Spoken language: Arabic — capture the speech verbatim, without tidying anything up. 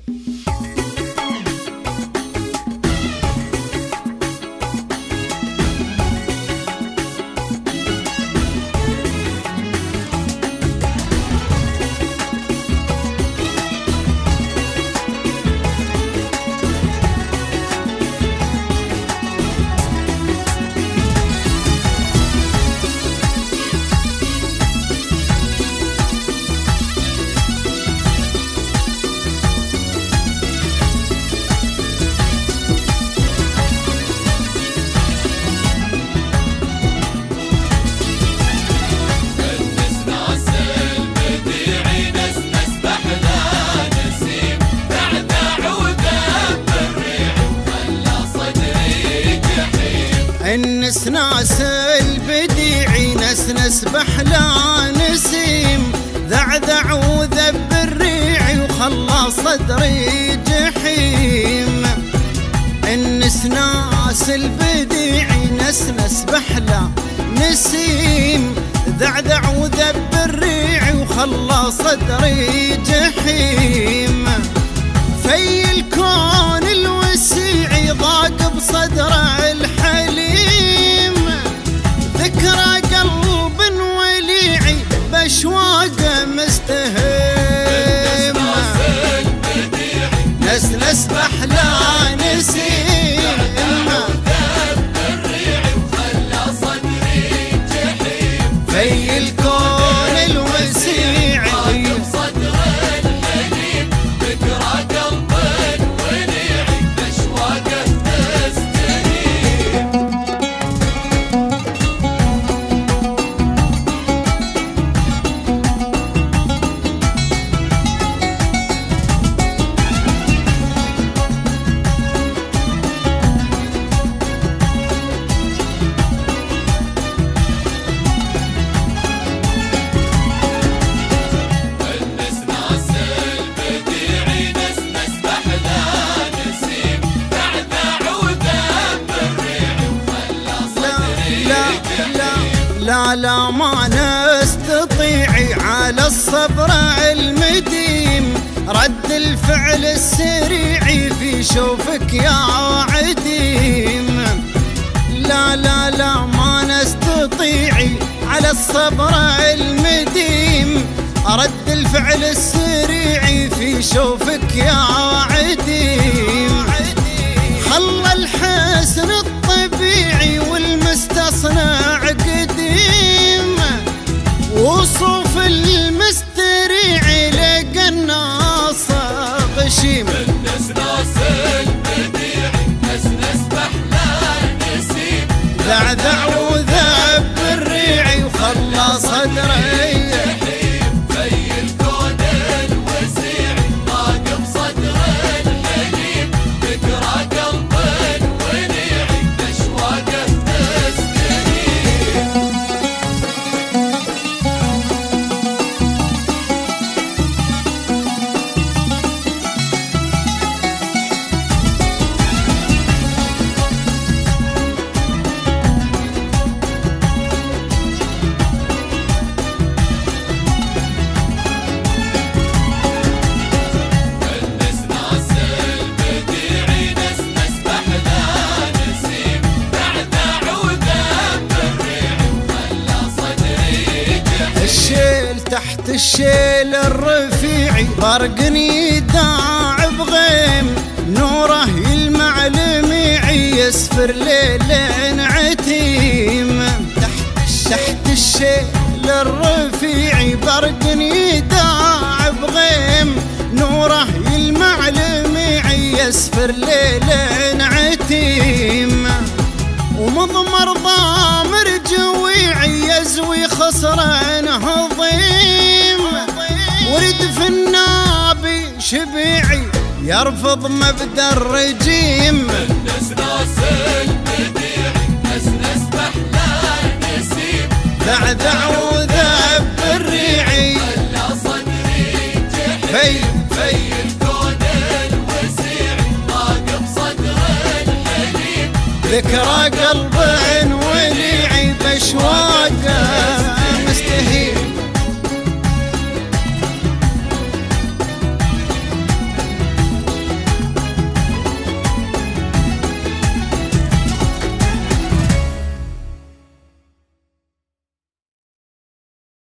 النسناس البديعي نسنس بحلا نسيم، ذعذع وذب الريع وخلى صدري جحيم. النسناس البديعي نسنس بحلا نسيم، ذعذع وذب الريع وخلى صدري جحيم. في الكون الوسيع ضاق بصدره الحليم، ذكرى قلب وليعي باشواقه مستهيم. نسنس بحلا نسيم، في الكون الوسيع لا لا ما نستطيع على الصبر المديم، رد الفعل السريع في شوفك يا عديم. لا لا لا ما نستطيع على الصبر المديم، رد الفعل السريع في شوفك يا عديم. خلى الحسن الطبيعي والمستصنع قديم، وصوف المستريع لقى الناس غشيم. النسناس البديعي نسنس بحلا نسيم، ذعذع وذب الريع وخلى صدري جحيم. في الكون الوسيع ضاق بصدره الحليم، ذكرى قلب وليعي باشواقه تستنيم. تحت الشيل الرفيعي برقني داع بغيم، نوره يلمع لميعي يسفر ليل عتيم. تحت الشيل الرفيعي برقني داع بغيم، نوره يلمع لميعي يسفر ليل عتيم. ومضمر ضامر جويعي يزوي خصران هضيم، ورد في النابي شبيعي يرفض مبدا الرجيم. النسناس البديعي نسنس بحلا نسيم، ذعذع وذب الريعي خلى صدري جحيم. في الكون الوسيع ضاق بصدره الحليم، ذكرى قلب وليعي باشواقه